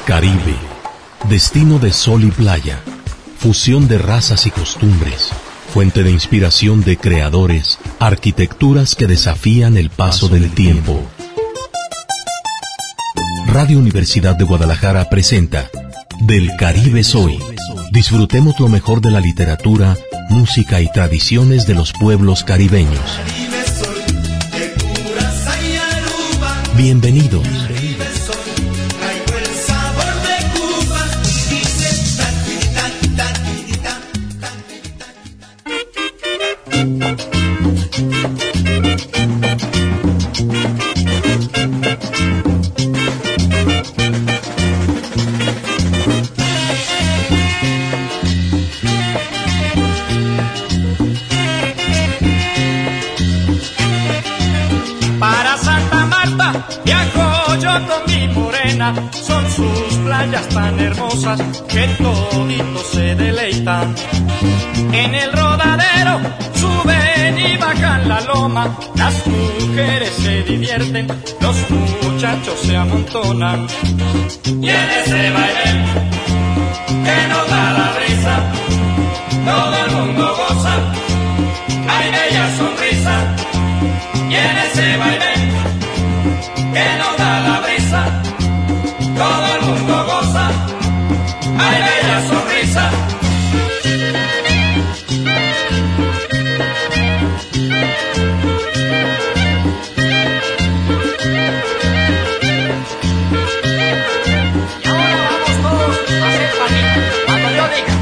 Caribe, destino de sol y playa, fusión de razas y costumbres, fuente de inspiración de creadores, arquitecturas que desafían el paso del tiempo. Radio Universidad de Guadalajara presenta Del Caribe Soy. Disfrutemos lo mejor de la literatura, música y tradiciones de los pueblos caribeños. Bienvenidos. Para Santa Marta viajo yo con mi morena, son sus playas tan hermosas que toditos se deleitan. En el rodadero suben y bajan la loma, las mujeres se divierten, los muchachos se amontonan. Y en ese baile que nos da la brisa, todo el mundo goza, hay bella sonrisa. Y en ese baile que nos da la brisa, todo el mundo goza, hay bella sonrisa. Y ahora vamos todos a hacer palito cuando yo diga.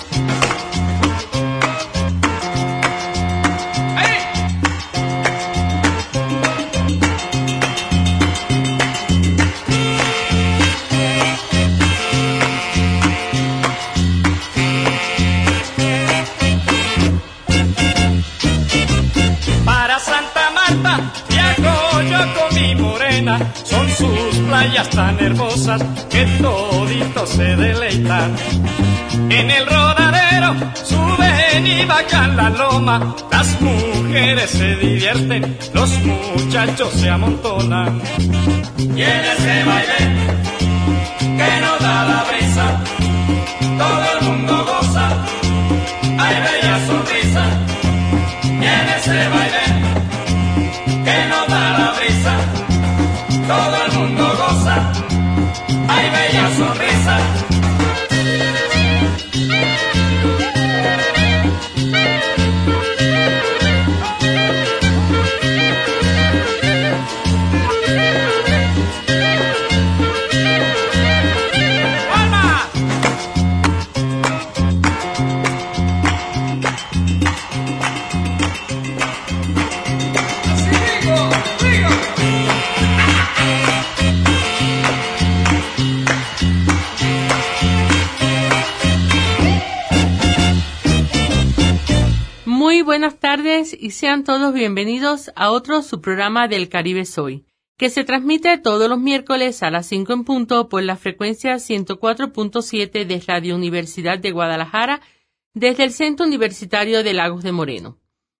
Son sus playas tan hermosas que toditos se deleitan. En el rodadero suben y bajan la loma, las mujeres se divierten, los muchachos se amontonan. Y en ese baile que nos da la brisa, todo el mundo goza, hay bella sonrisa. Y en ese baile que nos da la brisa, todo el mundo goza, hay bella sonrisa. Buenas tardes y sean todos bienvenidos a otro su programa Del Caribe Soy, que se transmite todos los miércoles a las 5 en punto por la frecuencia 104.7 de Radio Universidad de Guadalajara desde el Centro Universitario de Lagos de Moreno.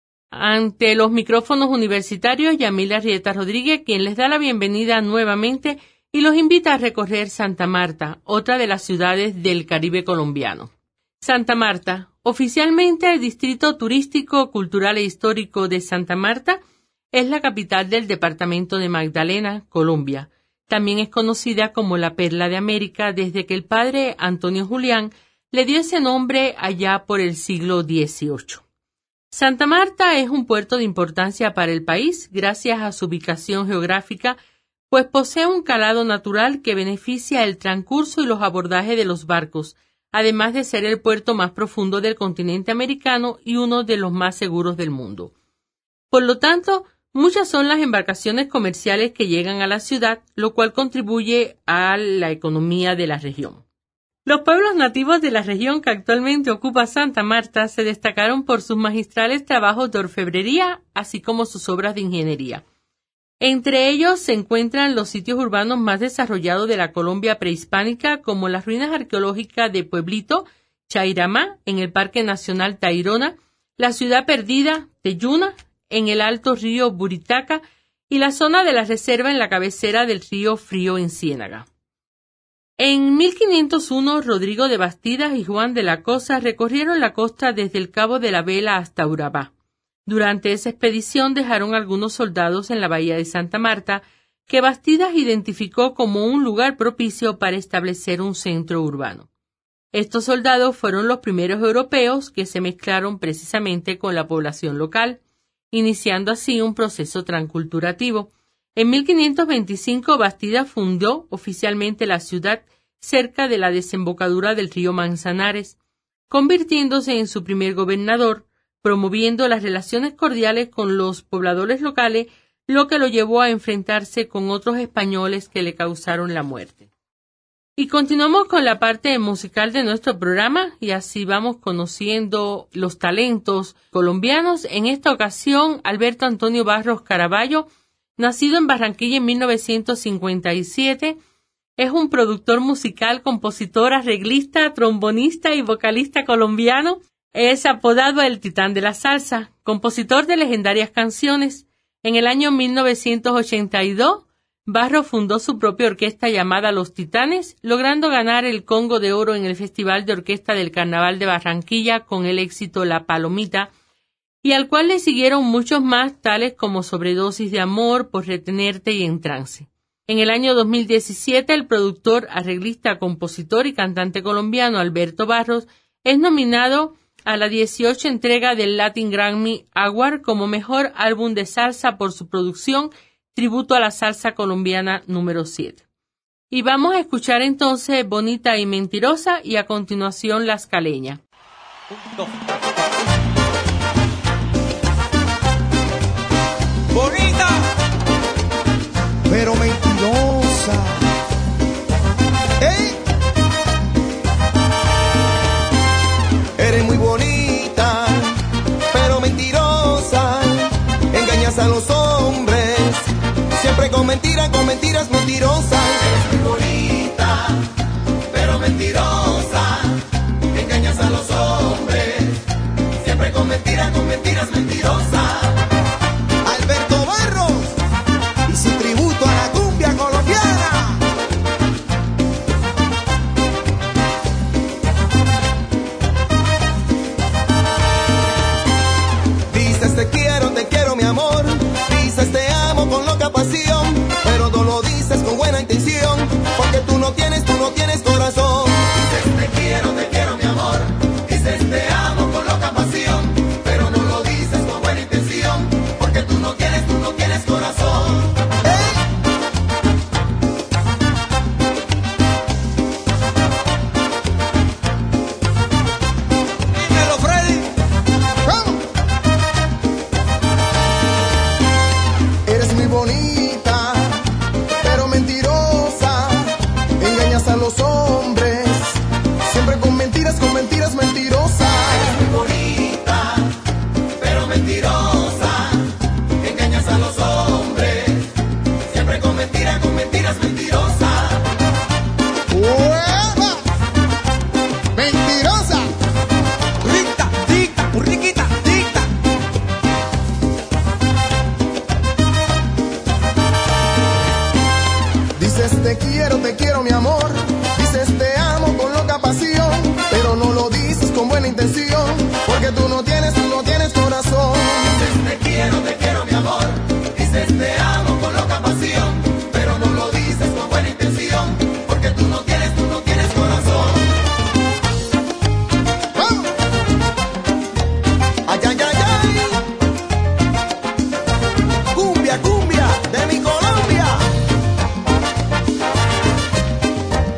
Ante los micrófonos universitarios, Yamila Rieta Rodríguez, quien les da la bienvenida nuevamente y los invita a recorrer Santa Marta, otra de las ciudades del Caribe colombiano. Santa Marta, oficialmente el Distrito Turístico, Cultural e Histórico de Santa Marta, es la capital del departamento de Magdalena, Colombia. También es conocida como la Perla de América desde que el padre Antonio Julián le dio ese nombre allá por el siglo XVIII. Santa Marta es un puerto de importancia para el país gracias a su ubicación geográfica, pues posee un calado natural que beneficia el transcurso y los abordajes de los barcos, además de ser el puerto más profundo del continente americano y uno de los más seguros del mundo. Por lo tanto, muchas son las embarcaciones comerciales que llegan a la ciudad, lo cual contribuye a la economía de la región. Los pueblos nativos de la región que actualmente ocupa Santa Marta se destacaron por sus magistrales trabajos de orfebrería, así como sus obras de ingeniería. Entre ellos se encuentran los sitios urbanos más desarrollados de la Colombia prehispánica, como las ruinas arqueológicas de Pueblito, Chairamá, en el Parque Nacional Tayrona, la ciudad perdida de Yuna, en el alto río Buritaca, y la zona de la reserva en la cabecera del río Frío en Ciénaga. En 1501, Rodrigo de Bastidas y Juan de la Cosa recorrieron la costa desde el Cabo de la Vela hasta Urabá. Durante esa expedición dejaron algunos soldados en la bahía de Santa Marta, que Bastidas identificó como un lugar propicio para establecer un centro urbano. Estos soldados fueron los primeros europeos que se mezclaron precisamente con la población local, iniciando así un proceso transculturativo. En 1525, Bastidas fundó oficialmente la ciudad cerca de la desembocadura del río Manzanares, convirtiéndose en su primer gobernador, promoviendo las relaciones cordiales con los pobladores locales, lo que lo llevó a enfrentarse con otros españoles que le causaron la muerte. Y continuamos con la parte musical de nuestro programa y así vamos conociendo los talentos colombianos. En esta ocasión, Alberto Antonio Barros Caraballo, nacido en Barranquilla en 1957, es un productor musical, compositor, arreglista, trombonista y vocalista colombiano. Es apodado el Titán de la Salsa, compositor de legendarias canciones. En el año 1982, Barros fundó su propia orquesta llamada Los Titanes, logrando ganar el Congo de Oro en el Festival de Orquesta del Carnaval de Barranquilla con el éxito La Palomita, y al cual le siguieron muchos más, tales como Sobredosis de Amor, Por Retenerte y En Trance. En el año 2017, el productor, arreglista, compositor y cantante colombiano Alberto Barros es nominado a la 18 entrega del Latin Grammy Award como mejor álbum de salsa por su producción Tributo a la Salsa Colombiana número 7. Y vamos a escuchar entonces Bonita y Mentirosa y a continuación Las Caleñas. Bonita, pero mentirosa. ¡Ey! Eres muy bonita, pero mentirosa. Engañas a los hombres, siempre con mentiras mentirosas. Eres muy bonita, pero mentirosa. Engañas a los hombres, siempre con mentiras mentirosas. Alberto Barros y su tributo a la cumbia colombiana. Dices te quiero mi amor. Dices te amo con loca pasión, pero no lo dices con buena intención, porque tú no tienes corazón. Dices te quiero mi amor. Dices te amo con loca pasión, pero no lo dices con buena intención, porque tú no tienes corazón. Dímelo, Freddy. ¡Vamos! Eres muy bonita, pero mentirosa. Engañas a los hombres, siempre con mentiras mentirosas. Eres muy bonita, pero mentirosa. Engañas a los hombres, siempre con mentiras mentirosas. ¡Hueva! ¡Mentirosa! ¡Ricta, dicta, burriquita, dicta! Dices te quiero mi amor. Dices te amo con loca pasión, pero no lo dices con buena intención, porque tú no tienes corazón. Dices te quiero mi amor. Dices te amo con loca pasión, pero no lo dices con buena intención, porque tú no tienes corazón. ¡Vamos! ¡Ay, ay, ay, ay! Cumbia de mi Colombia.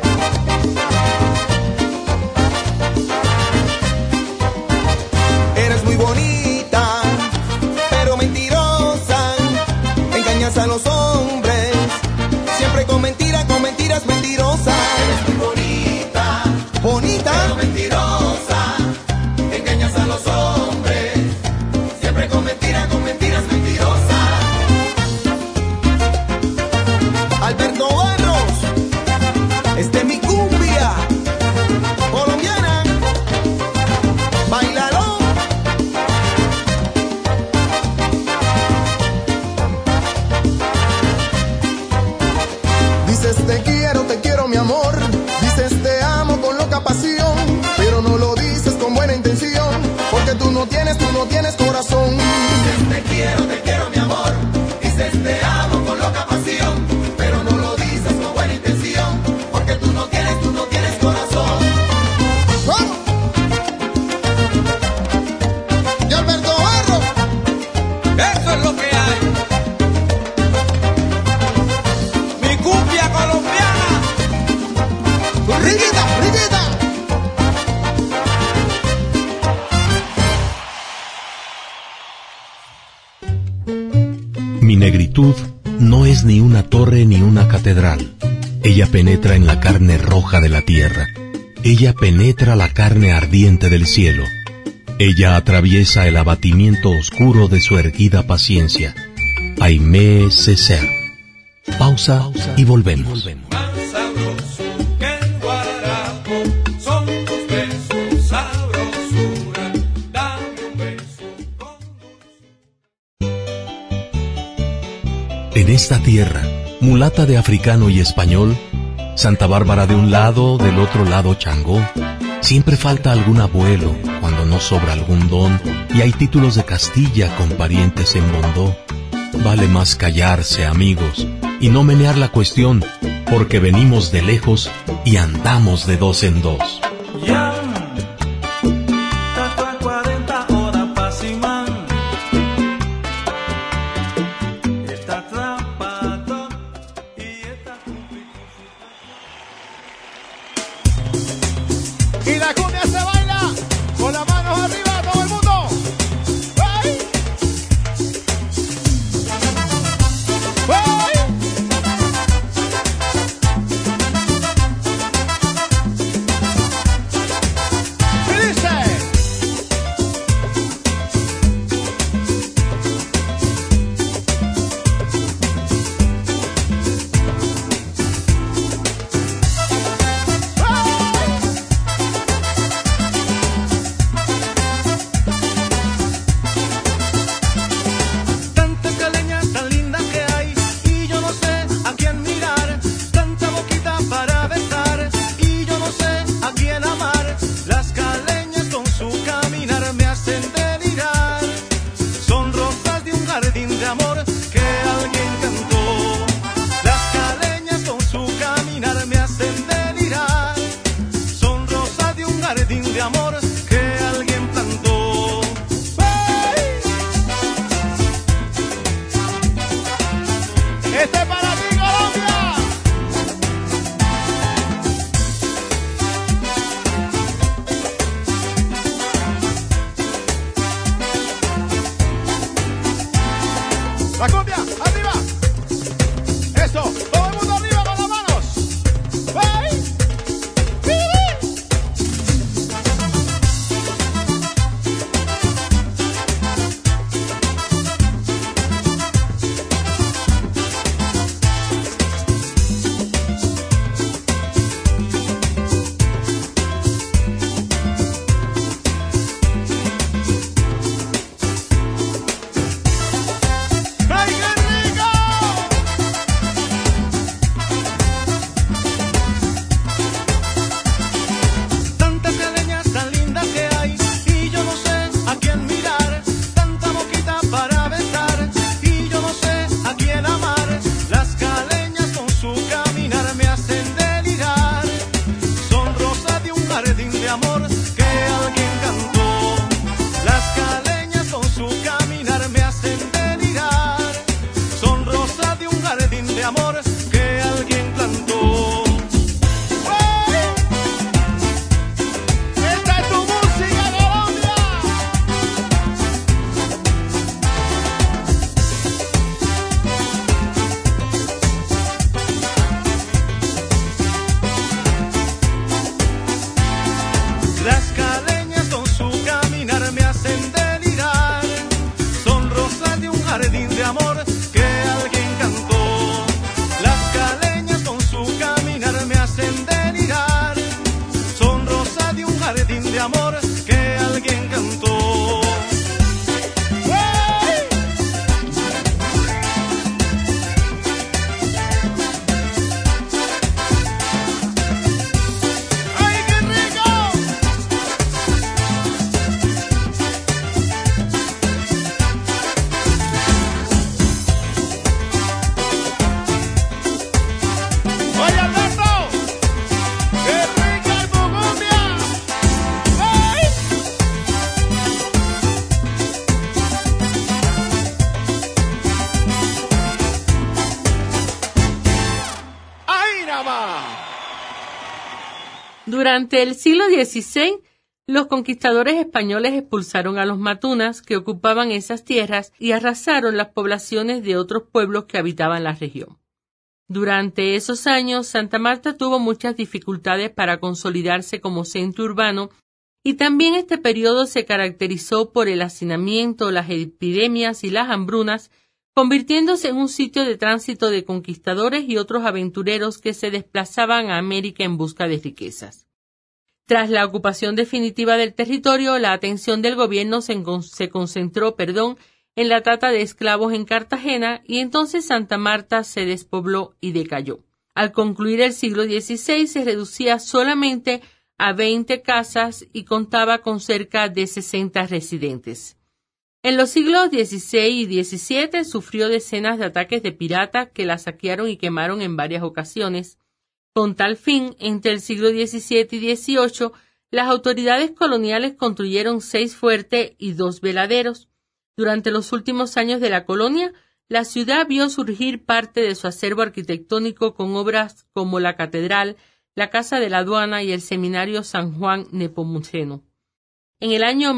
negritud no es ni una torre ni una catedral. Ella penetra en la carne roja de la tierra. Ella penetra la carne ardiente del cielo. Ella atraviesa el abatimiento oscuro de su erguida paciencia. Aimé Césaire. Pausa y volvemos. Más sabroso que el guarapo son tus besos, sabrosura. Dame un beso con dulzura. En esta tierra, mulata de africano y español, Santa Bárbara de un lado, del otro lado Changó, siempre falta algún abuelo cuando no sobra algún don y hay títulos de Castilla con parientes en Bondó. Vale más callarse, amigos, y no menear la cuestión, porque venimos de lejos y andamos de dos en dos. Y la cumbia se baila con las manos arriba, todo el mundo. ¡Hey! ¡Hey! Y dice: Tantas caleñas tan lindas que hay y yo no sé a quién mirar, tanta boquita para besar y yo no sé a quién amar. Las caleñas con su caminar me hacen delirar, son rosas de un jardín de amor que alguien cantó. Las caleñas con su caminar me hacen delirar, son rosas de un jardín de amor que alguien plantó. ¡Hey! ¡Este es para ti, Colombia! La cumbia, arriba. Eso, todo el mundo arriba con las manos. ¡Hey! ¡Ay, qué rico! Tantas caleñas tan lindas que hay y yo no sé a quién mirar, tanta boquita para besar y yo no sé a quién amar. Las caleñas con su caminar me hacen delirar, son rosas de un jardín de amor que alguien cantó. Las caleñas con su caminar me hacen delirar, son rosas de un jardín de amor que alguien plantó. ¡Esta es tu música, Colombia! Las caleñas con su caminar me hacen delirar, son rosas de un jardín de amor que alguien cantó. Las caleñas con su caminar me hacen delirar, son rosas de un jardín de amor que alguien cantó. ¡Hey! ¡Ay, qué rico! Oye, Alberto, qué rica el cumbia. ¡Hey! ¡Ahí nada más! Durante el siglo XVI, Los conquistadores españoles expulsaron a los matunas que ocupaban esas tierras y arrasaron las poblaciones de otros pueblos que habitaban la región. Durante esos años, Santa Marta tuvo muchas dificultades para consolidarse como centro urbano y también este periodo se caracterizó por el hacinamiento, las epidemias y las hambrunas, convirtiéndose en un sitio de tránsito de conquistadores y otros aventureros que se desplazaban a América en busca de riquezas. Tras la ocupación definitiva del territorio, la atención del gobierno se concentró en la trata de esclavos en Cartagena y entonces Santa Marta se despobló y decayó. Al concluir el siglo XVI se reducía solamente a 20 casas y contaba con cerca de 60 residentes. En los siglos XVI y XVII sufrió decenas de ataques de piratas que la saquearon y quemaron en varias ocasiones. Con tal fin, entre el siglo XVII y XVIII, las autoridades coloniales construyeron 6 fuertes y 2 veladeros. Durante los últimos años de la colonia, la ciudad vio surgir parte de su acervo arquitectónico con obras como la Catedral, la Casa de la Aduana y el Seminario San Juan Nepomuceno. En el año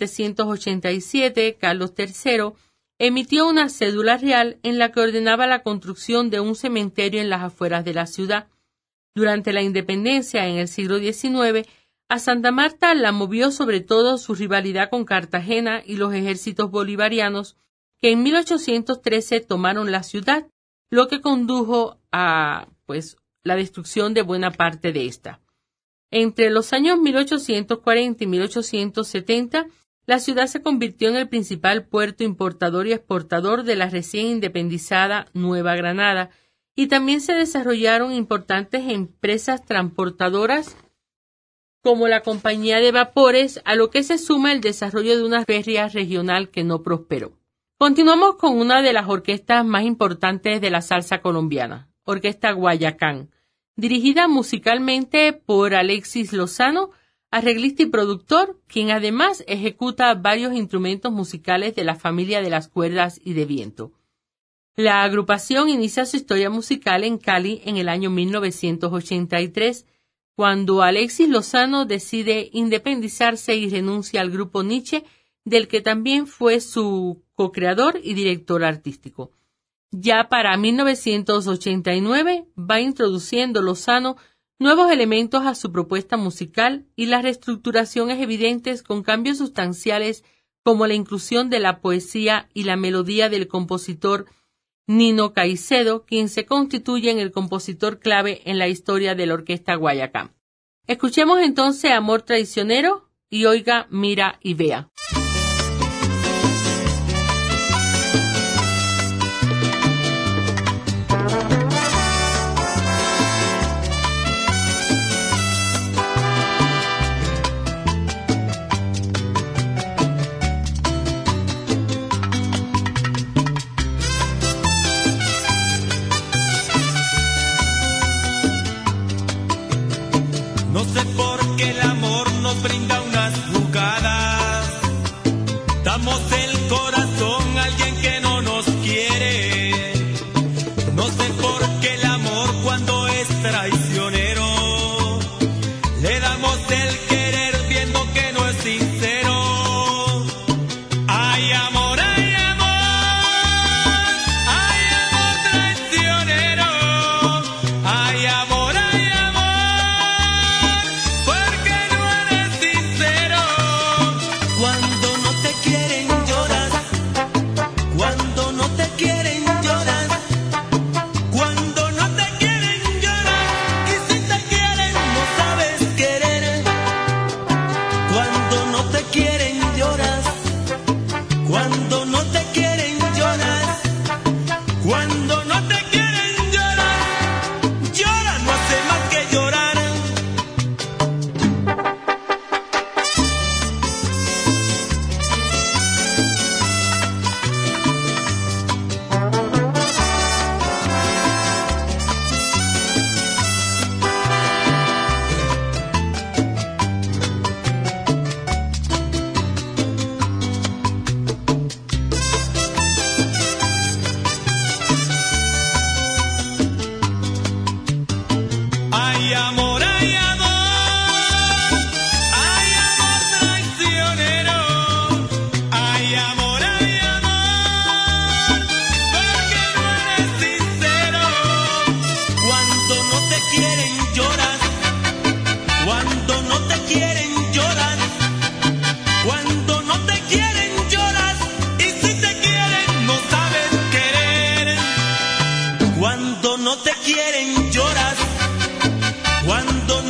1787, Carlos III emitió una cédula real en la que ordenaba la construcción de un cementerio en las afueras de la ciudad. Durante la independencia en el siglo XIX, a Santa Marta la movió sobre todo su rivalidad con Cartagena y los ejércitos bolivarianos que en 1813 tomaron la ciudad, lo que condujo a la destrucción de buena parte de esta. Entre los años 1840 y 1870, la ciudad se convirtió en el principal puerto importador y exportador de la recién independizada Nueva Granada, y también se desarrollaron importantes empresas transportadoras como la Compañía de Vapores, a lo que se suma el desarrollo de una feria regional que no prosperó. Continuamos con una de las orquestas más importantes de la salsa colombiana, Orquesta Guayacán, dirigida musicalmente por Alexis Lozano, arreglista y productor, quien además ejecuta varios instrumentos musicales de la familia de las cuerdas y de viento. La agrupación inicia su historia musical en Cali en el año 1983, cuando Alexis Lozano decide independizarse y renuncia al grupo Nietzsche, del que también fue su co-creador y director artístico. Ya para 1989 va introduciendo Lozano nuevos elementos a su propuesta musical y la reestructuración es evidente con cambios sustanciales como la inclusión de la poesía y la melodía del compositor Nino Caicedo, quien se constituye en el compositor clave en la historia de la Orquesta Guayacán. Escuchemos entonces Amor Traicionero y Oiga, Mira y Vea. No sé por qué el amor nos brinda unas jugadas. Damos el corazón a alguien que no nos quiere. No sé por qué el amor cuando es traicionero le damos el querer viendo que no es sincero. Ay amor, ay amor, ay amor traicionero. Ay amor, ay amor, porque no eres sincero. Cuando no te quieren lloras, cuando no te quieren lloras, cuando no te quieren llorar, y si te quieren no sabes querer.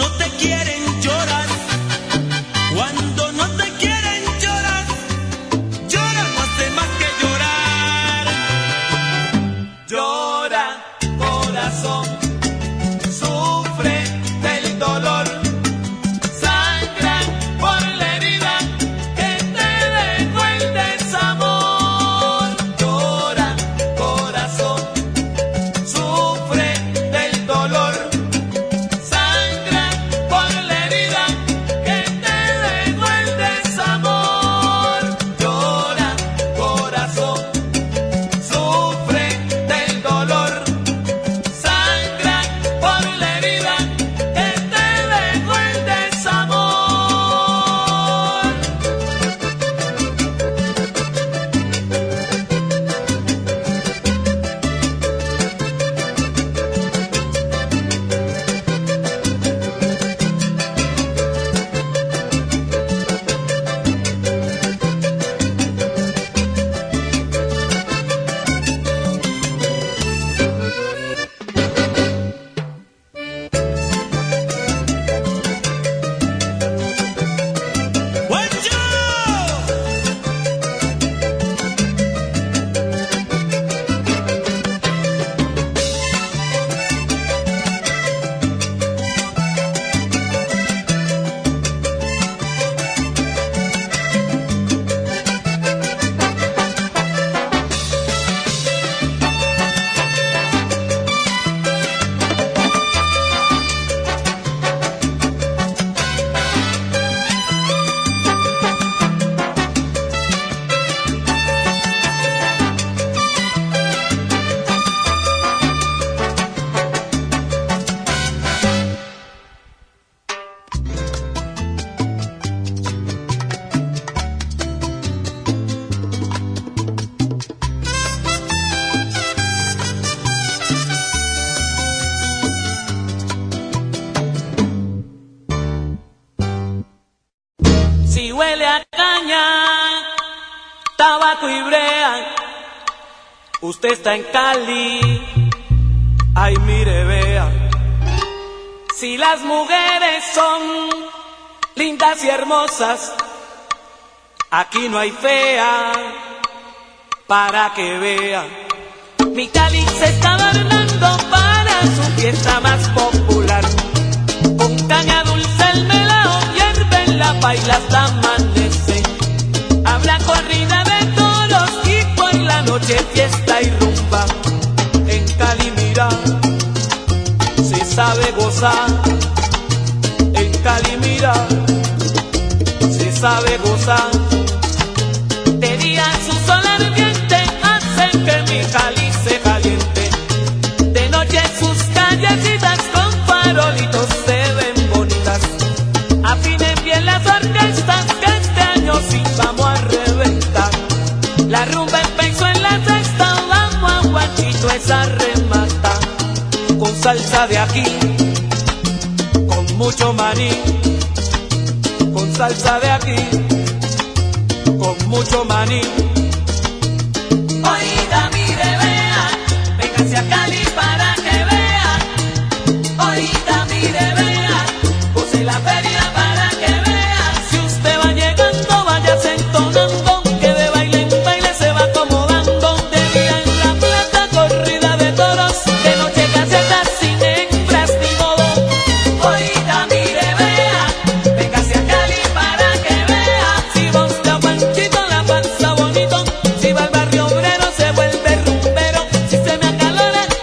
no te quieren lloras, cuando no te quieren lloras, llora no hace más que llorar. Llora, corazón, sufre del dolor, sangra por la herida que te dejó el desamor. Llora, corazón, sufre del dolor, sangra por la herida que te dejó el desamor. Llora, corazón, sufre del dolor, sangra por la herida que te dejó el desamor. ¡Guacho! Si huele a caña, tabaco y brea, usted está en Cali, ay mire vea. Si las mujeres son lindas y hermosas, aquí no hay fea, para que vea. Mi Cali se está adornando para su fiesta más popular, con caña dulce el melao hierve en la paila hasta amanece. Habrá corrida de toros y por la noche fiesta y rumba. En Cali mira, se sabe gozar. En Cali mira, se sabe gozar. De día su sol ardiente hace que mi Cali se caliente. De noche sus callecitas con farolitos se ven bonitas. Afinen bien las orquestas que este año sí vamos a reventar. La rumba empezó en la sexta, vamos a guachito esa remata. Con salsa de aquí, con mucho maní. Con salsa de aquí, con mucho maní. Oiga, mire, vea, véngase a Cali para que vea. Oiga, mire, vea, goce la feria para que vea. Si usted va llegando, váyase entonando, que de baile en baile se va acomodando. De día en la plaza, corrida de toros, de noche caseta sin hembras ni modo. Oiga, mire, vea, véngase a Cali para que vea. Si va usted a Panchito la pasa bonito, si va al barrio obrero se vuelve rumbero. Si se me acalora,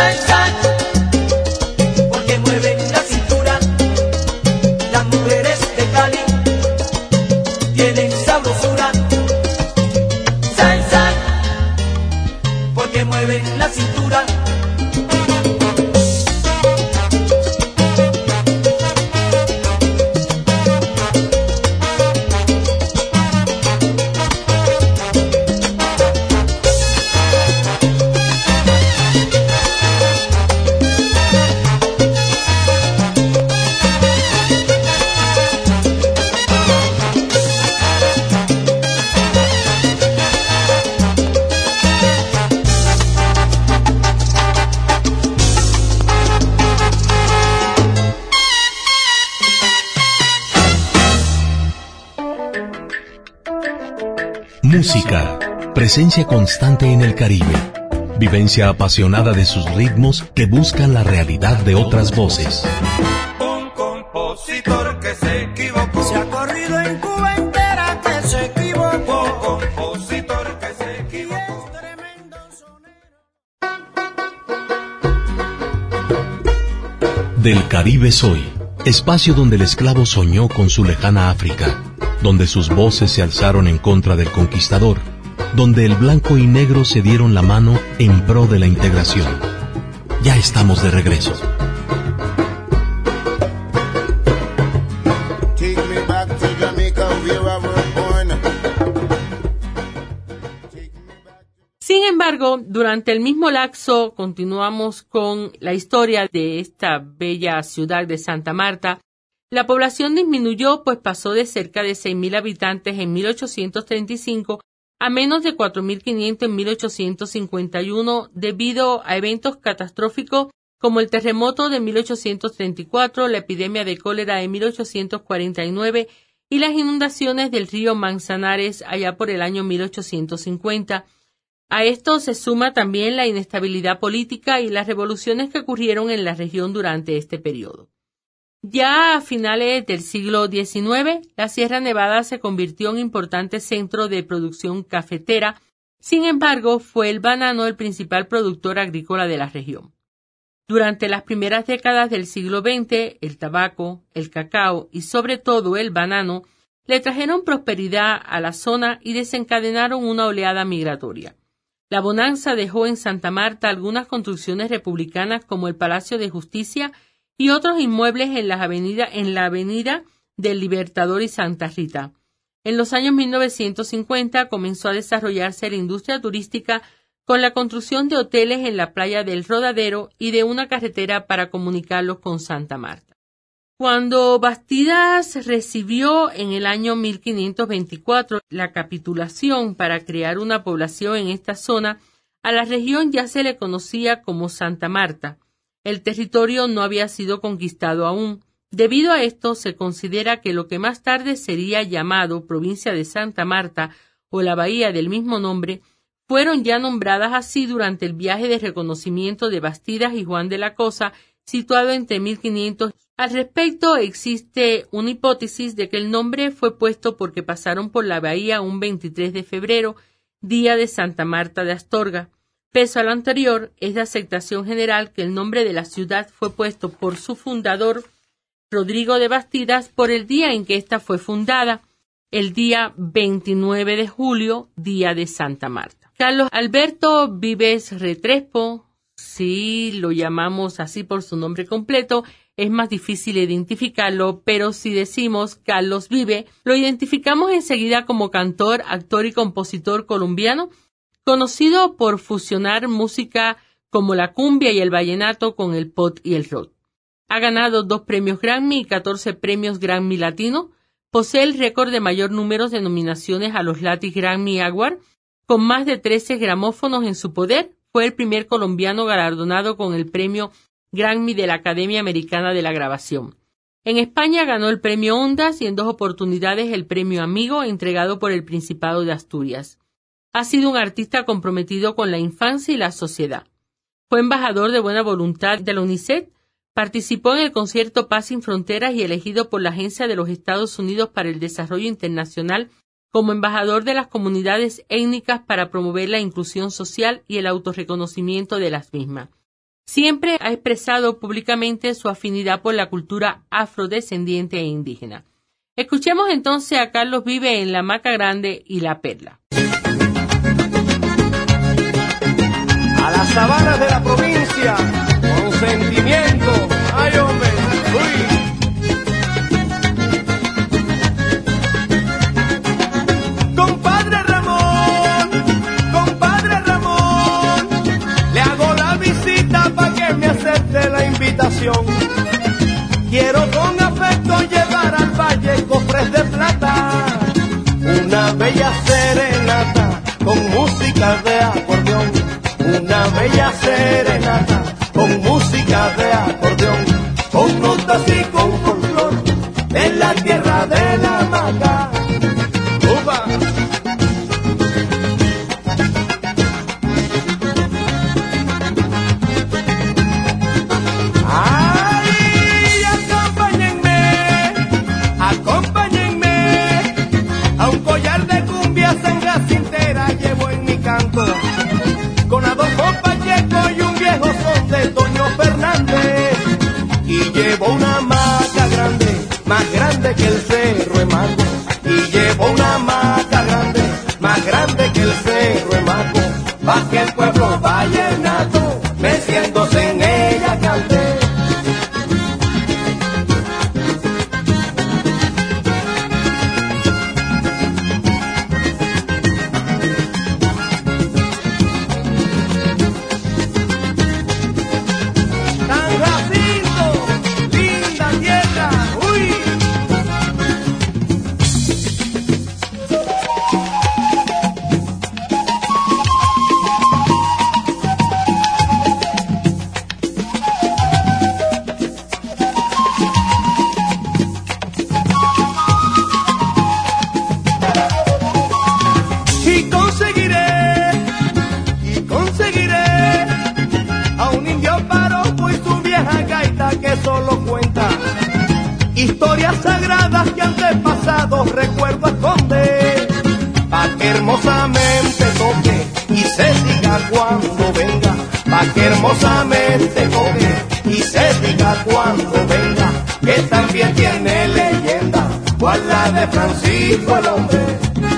salsa, porque mueven la cintura. Las mujeres de Cali tienen sabrosura. Salsa, porque mueven la cintura. Música, presencia constante en el Caribe, vivencia apasionada de sus ritmos que buscan la realidad de otras voces. Un compositor que se equivocó. Se ha corrido en Cuba entera que se equivocó. Un compositor que se equivocó. Tremendo sonero. Del Caribe soy, espacio donde el esclavo soñó con su lejana África, donde sus voces se alzaron en contra del conquistador, donde el blanco y negro se dieron la mano en pro de la integración. Ya estamos de regreso. Sin embargo, durante el mismo lapso continuamos con la historia de esta bella ciudad de Santa Marta. La población disminuyó, pues pasó de cerca de 6.000 habitantes en 1835 a menos de 4.500 en 1851 debido a eventos catastróficos como el terremoto de 1834, la epidemia de cólera de 1849 y las inundaciones del río Manzanares allá por el año 1850. A esto se suma también la inestabilidad política y las revoluciones que ocurrieron en la región durante este periodo. Ya a finales del siglo XIX, la Sierra Nevada se convirtió en importante centro de producción cafetera. Sin embargo, fue el banano el principal productor agrícola de la región. Durante las primeras décadas del siglo XX, el tabaco, el cacao y sobre todo el banano le trajeron prosperidad a la zona y desencadenaron una oleada migratoria. La bonanza dejó en Santa Marta algunas construcciones republicanas como el Palacio de Justicia y otros inmuebles en la avenida del Libertador y Santa Rita. En los años 1950 comenzó a desarrollarse la industria turística con la construcción de hoteles en la playa del Rodadero y de una carretera para comunicarlos con Santa Marta. Cuando Bastidas recibió en el año 1524 la capitulación para crear una población en esta zona, a la región ya se le conocía como Santa Marta. El territorio no había sido conquistado aún. Debido a esto, se considera que lo que más tarde sería llamado provincia de Santa Marta o la bahía del mismo nombre, fueron ya nombradas así durante el viaje de reconocimiento de Bastidas y Juan de la Cosa, situado entre 1500. Al respecto, existe una hipótesis de que el nombre fue puesto porque pasaron por la bahía un 23 de febrero, día de Santa Marta de Astorga. Pese a lo anterior, es de aceptación general que el nombre de la ciudad fue puesto por su fundador, Rodrigo de Bastidas, por el día en que ésta fue fundada, el día 29 de julio, día de Santa Marta. Carlos Alberto Vives Retrespo, si lo llamamos así por su nombre completo, es más difícil identificarlo, pero si decimos Carlos Vive, lo identificamos enseguida como cantor, actor y compositor colombiano, conocido por fusionar música como la cumbia y el vallenato con el pop y el rock. Ha ganado 2 premios Grammy y 14 premios Grammy Latino. Posee el récord de mayor número de nominaciones a los Latin Grammy Awards, con más de 13 gramófonos en su poder. Fue el primer colombiano galardonado con el premio Grammy de la Academia Americana de la Grabación. En España ganó el premio Ondas y en 2 oportunidades el premio Amigo, entregado por el Principado de Asturias. Ha sido un artista comprometido con la infancia y la sociedad. Fue embajador de buena voluntad de la UNICEF, participó en el concierto Paz sin Fronteras y elegido por la Agencia de los Estados Unidos para el Desarrollo Internacional como embajador de las comunidades étnicas para promover la inclusión social y el autorreconocimiento de las mismas. Siempre ha expresado públicamente su afinidad por la cultura afrodescendiente e indígena. Escuchemos entonces a Carlos Vives en La Hamaca Grande y La Perla. A las sabanas de la provincia, con sentimiento, ay hombre, uy. Compadre Ramón, le hago la visita para que me acepte la invitación. Quiero con afecto llevar al valle cofres de plata, una bella serenata con música de acordeón, una bella serenata con música de acordeón, con notas y con folclor en la tierra de la Hamaca. ¡Upa! Con Adolfo Pacheco y un viejo son de Toño Fernández, y llevo una hamaca grande, más grande que el Cerro Emaco, y llevo una hamaca grande, más grande que el Cerro Emaco, pa' que el pueblo vallenato, meciéndose en ella cante. Historias sagradas que antepasados recuerdo esconde, pa' que hermosamente toque y se diga cuando venga, pa' que hermosamente toque y se diga cuando venga, que también tiene leyenda, cual la de Francisco el hombre.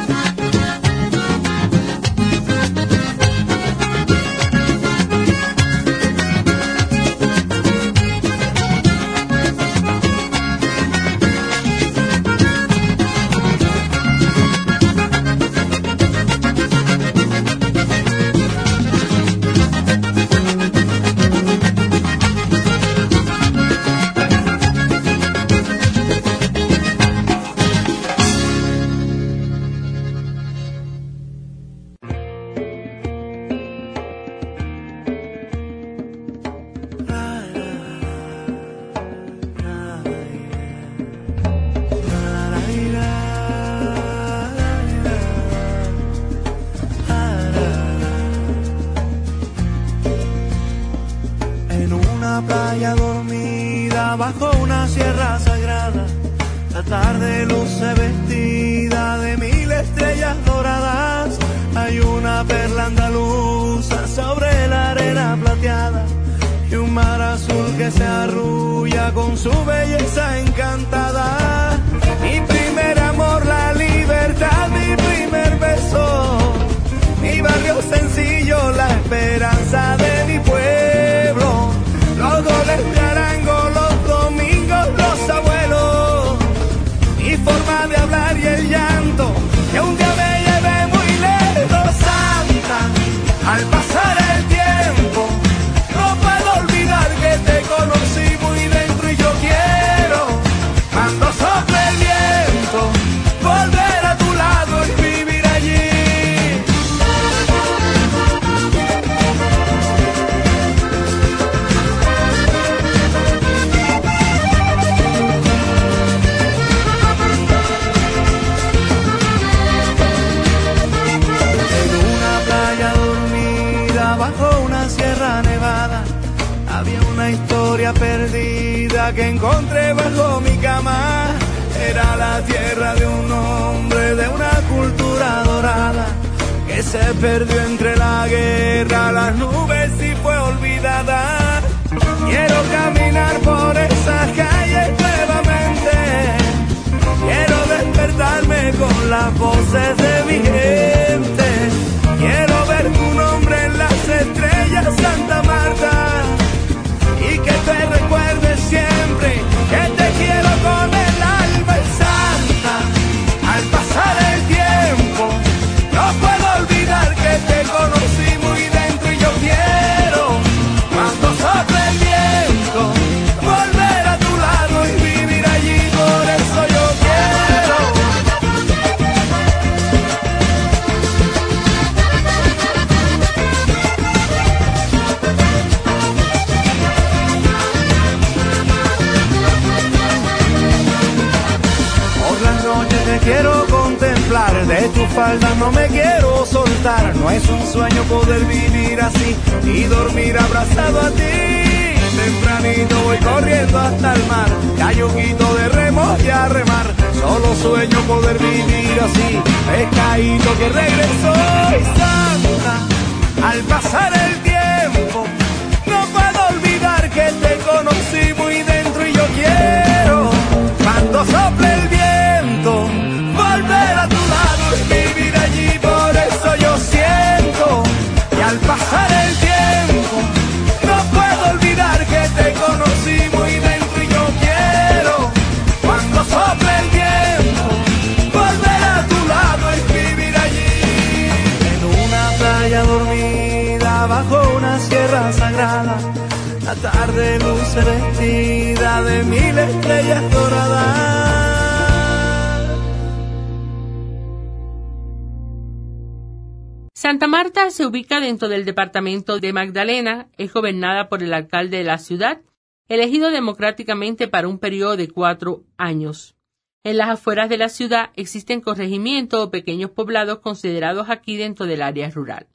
Playa dormida bajo una sierra sagrada, la tarde luce vestida de 1000 estrellas doradas. Hay una perla andaluza sobre la arena plateada y un mar azul que se arrulla con su belleza encantada. Mi primer amor, la libertad, mi primer beso, mi barrio sencillo, la esperanza de mi pueblo. Los goles de Arango, los domingos, los abuelos, mi forma de hablar y el llanto que un día me llevé muy lejos. Santa, al pasar el tiempo, no puedo olvidar que te conocí muy dentro y yo quiero, cuando sople el viento, volver a tu lado y vivir allí. Bajo una sierra nevada había una historia perdida que encontré bajo mi cama. Era la tierra de un hombre, de una cultura dorada, que se perdió entre la guerra, las nubes y fue olvidada. quiero contemplar, de tu falda no me quiero soltar. No es un sueño poder vivir así y dormir abrazado a ti. Tempranito voy corriendo hasta el mar, ya yo quito de remo y a remar. Solo sueño poder vivir así, pescadito que regresó. Y Santa, al pasar el tiempo, no puedo olvidar que te conocí muy dentro y yo quiero, cuando sople el viento, volver a tu lado y vivir allí. Por eso yo siento, y al pasar el tiempo, no puedo olvidar que te conocí muy dentro y yo quiero, cuando sople el viento, volver a tu lado y vivir allí. En una playa dormida bajo una sierra sagrada, la tarde luce vestida de 1000 estrellas doradas. Santa Marta se ubica dentro del departamento de Magdalena, es gobernada por el alcalde de la ciudad, elegido democráticamente para un periodo de 4 años. En las afueras de la ciudad existen corregimientos o pequeños poblados considerados aquí dentro del área rural.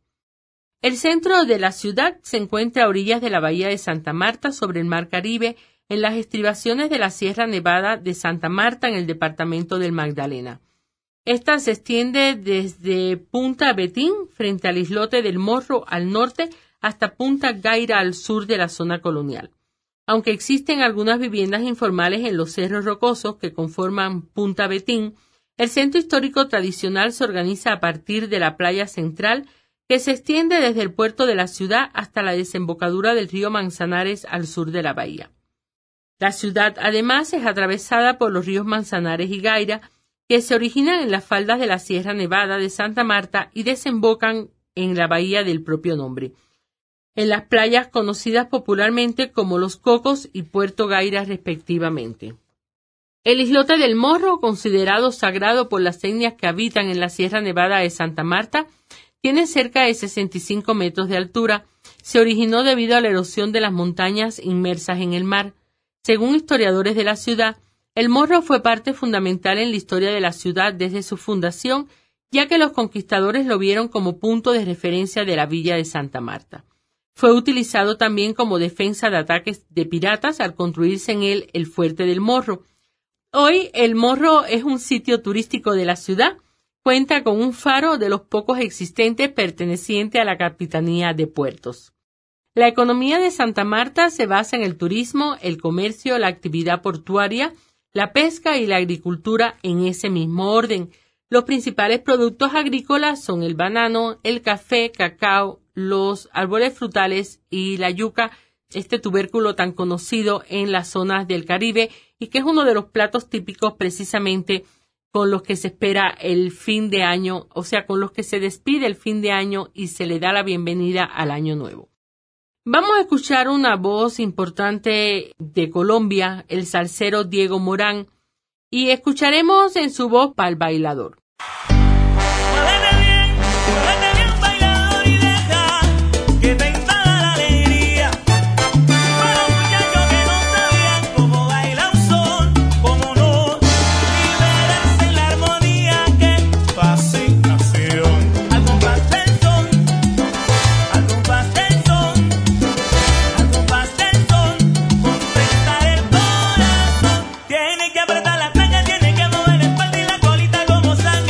El centro de la ciudad se encuentra a orillas de la bahía de Santa Marta sobre el mar Caribe, en las estribaciones de la Sierra Nevada de Santa Marta en el departamento del Magdalena. Esta se extiende desde Punta Betín, frente al islote del Morro al norte, hasta Punta Gaira al sur de la zona colonial. Aunque existen algunas viviendas informales en los cerros rocosos que conforman Punta Betín, el centro histórico tradicional se organiza a partir de la playa central, que se extiende desde el puerto de la ciudad hasta la desembocadura del río Manzanares al sur de la bahía. La ciudad, además, es atravesada por los ríos Manzanares y Gaira, que se originan en las faldas de la Sierra Nevada de Santa Marta y desembocan en la bahía del propio nombre, en las playas conocidas popularmente como Los Cocos y Puerto Gaira respectivamente. El islote del Morro, considerado sagrado por las etnias que habitan en la Sierra Nevada de Santa Marta, tiene cerca de 65 metros de altura. Se originó debido a la erosión de las montañas inmersas en el mar. Según historiadores de la ciudad, el Morro fue parte fundamental en la historia de la ciudad desde su fundación, ya que los conquistadores lo vieron como punto de referencia de la villa de Santa Marta. Fue utilizado también como defensa de ataques de piratas al construirse en él el fuerte del Morro. Hoy el Morro es un sitio turístico de la ciudad. Cuenta con un faro de los pocos existentes perteneciente a la Capitanía de Puertos. La economía de Santa Marta se basa en el turismo, el comercio, la actividad portuaria, la pesca y la agricultura en ese mismo orden. Los principales productos agrícolas son el banano, el café, cacao, los árboles frutales y la yuca, este tubérculo tan conocido en las zonas del Caribe y que es uno de los platos típicos precisamente con los que se espera el fin de año, o sea, con los que se despide el fin de año y se le da la bienvenida al año nuevo. Vamos a escuchar una voz importante de Colombia, el salsero Diego Morán, y escucharemos en su voz Pa'l Bailador. Tiene que apretar la tanga, tiene que mover el espalda y la colita como sal.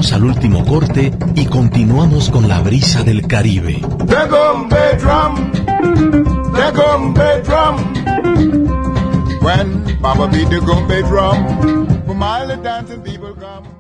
Vamos al último corte y continuamos con la brisa del Caribe. When Baba beat the gumbe drum, for my dancing people come.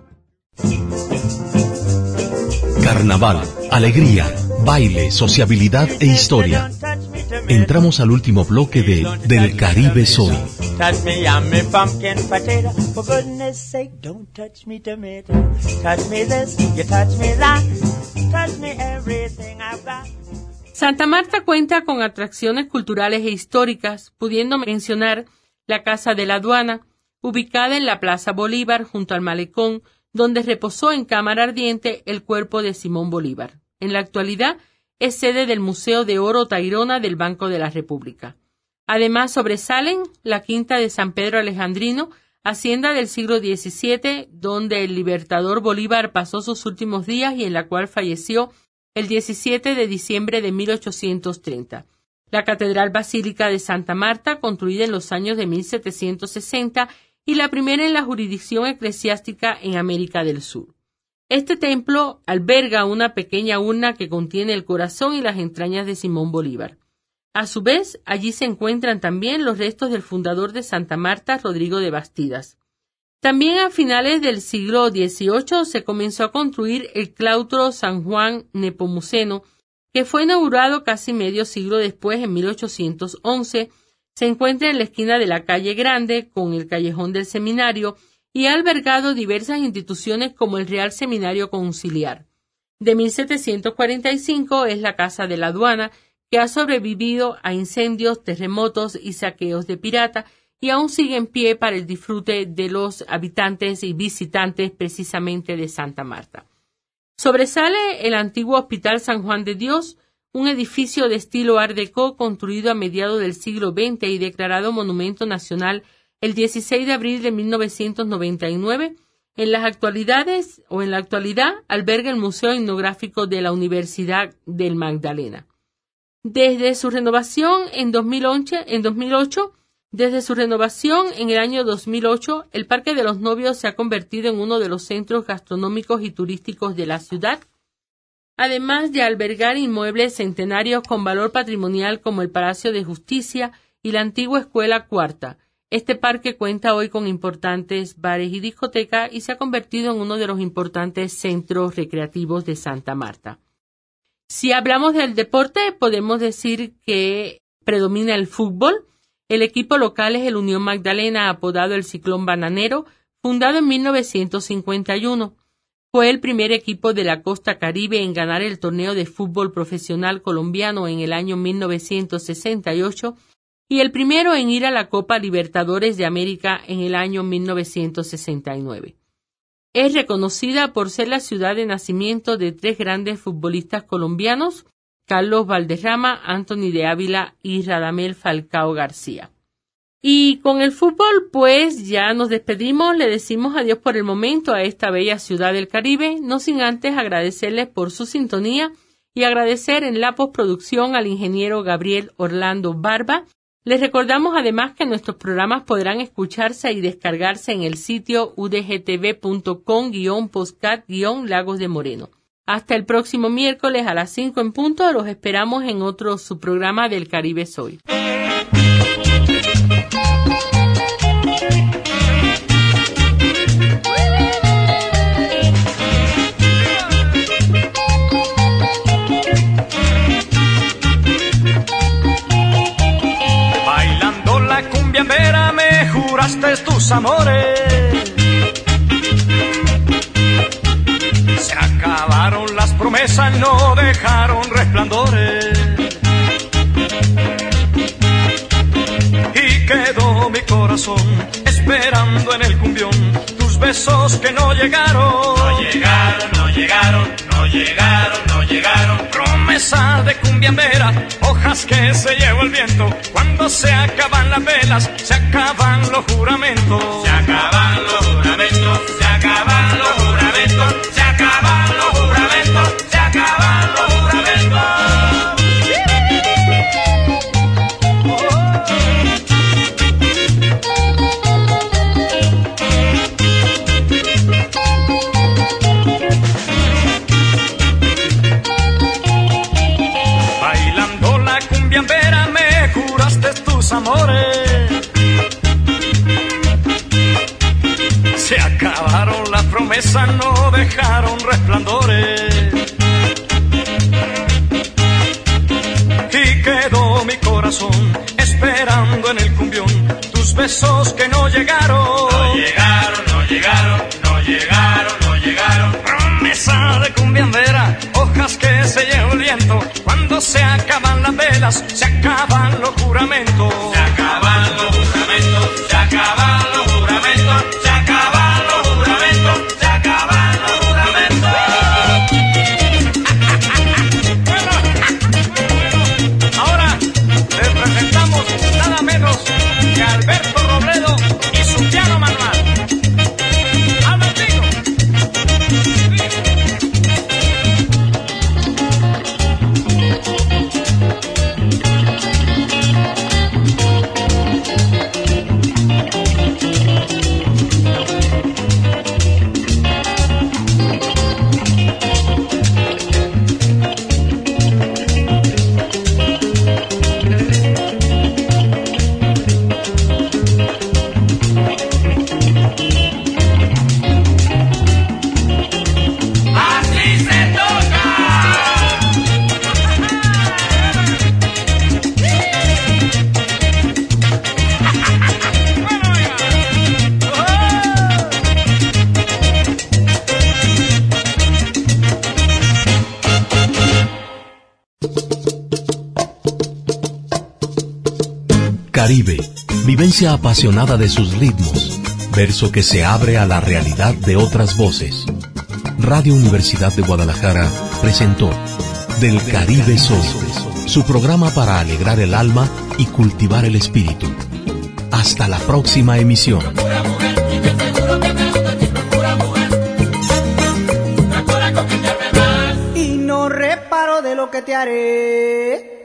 Carnaval, alegría, baile, sociabilidad e historia. Entramos al último bloque de Del Caribe Soy. Touch me, I'm a pumpkin potato. For goodness sake, don't touch me tomato. Touch me this, you touch me that. Touch me everything I've got. Santa Marta cuenta con atracciones culturales e históricas, pudiendo mencionar la Casa de la Aduana, ubicada en la Plaza Bolívar junto al Malecón, donde reposó en cámara ardiente el cuerpo de Simón Bolívar. En la actualidad es sede del Museo de Oro Tayrona del Banco de la República. Además sobresalen la Quinta de San Pedro Alejandrino, hacienda del siglo XVII, donde el libertador Bolívar pasó sus últimos días y en la cual falleció el 17 de diciembre de 1830. La Catedral Basílica de Santa Marta, construida en los años de 1760, y la primera en la jurisdicción eclesiástica en América del Sur. Este templo alberga una pequeña urna que contiene el corazón y las entrañas de Simón Bolívar. A su vez, allí se encuentran también los restos del fundador de Santa Marta, Rodrigo de Bastidas. También a finales del siglo XVIII se comenzó a construir el claustro San Juan Nepomuceno, que fue inaugurado casi medio siglo después, en 1811. Se encuentra en la esquina de la calle Grande con el Callejón del Seminario y ha albergado diversas instituciones como el Real Seminario Conciliar. De 1745 es la Casa de la Aduana, que ha sobrevivido a incendios, terremotos y saqueos de pirata y aún sigue en pie para el disfrute de los habitantes y visitantes precisamente de Santa Marta. Sobresale el antiguo Hospital San Juan de Dios, un edificio de estilo Art Deco construido a mediados del siglo XX y declarado Monumento Nacional el 16 de abril de 1999. En la actualidad alberga el Museo Etnográfico de la Universidad del Magdalena. Desde su renovación en el año 2008, el Parque de los Novios se ha convertido en uno de los centros gastronómicos y turísticos de la ciudad, además de albergar inmuebles centenarios con valor patrimonial como el Palacio de Justicia y la antigua Escuela Cuarta. Este parque cuenta hoy con importantes bares y discotecas y se ha convertido en uno de los importantes centros recreativos de Santa Marta. Si hablamos del deporte, podemos decir que predomina el fútbol. El equipo local es el Unión Magdalena, apodado el Ciclón Bananero, fundado en 1951. Fue el primer equipo de la costa caribe en ganar el torneo de fútbol profesional colombiano en el año 1968 y el primero en ir a la Copa Libertadores de América en el año 1969. Es reconocida por ser la ciudad de nacimiento de tres grandes futbolistas colombianos, Carlos Valderrama, Anthony de Ávila y Radamel Falcao García. Y con el fútbol, pues ya nos despedimos, le decimos adiós por el momento a esta bella ciudad del Caribe, no sin antes agradecerles por su sintonía y agradecer en la postproducción al ingeniero Gabriel Orlando Barba. Les recordamos además que nuestros programas podrán escucharse y descargarse en el sitio udgtv.com/podcast-Lagos de Moreno. Hasta el próximo miércoles a las 5 en punto, los esperamos en otro subprograma del Caribe Soy. Bailando la cumbiambera me juraste tus amores. Se acabaron las promesas, no dejaron resplandores. Y quedó mi corazón esperando en el cumbión tus besos que no llegaron. No llegaron, no llegaron, no llegaron, no llegaron. Promesa de cumbiambera, hojas que se llevó el viento. Cuando se acaban las velas, se acaban los juramentos. Se acaban los juramentos, se acaban los juramentos. Se acaban los juramentos, se acaban los juramentos. quedó mi corazón esperando en el cumbión tus besos que no llegaron. No llegaron, no llegaron, no llegaron, no llegaron. Promesa de cumbiambera, hojas que se lleva el viento. Cuando se acaban las velas, se acaban los juramentos. Se acaban los juramentos, se acaban los juramentos, se acaban los juramentos, se acaban los juramentos. Ahora les presentamos nada menos que a Alberto Robledo y su piano manual. Albertino. Caribe, vivencia apasionada de sus ritmos, verso que se abre a la realidad de otras voces. Radio Universidad de Guadalajara presentó Del Caribe Soy, su programa para alegrar el alma y cultivar el espíritu. Hasta la próxima emisión. Y no reparo de lo que te haré.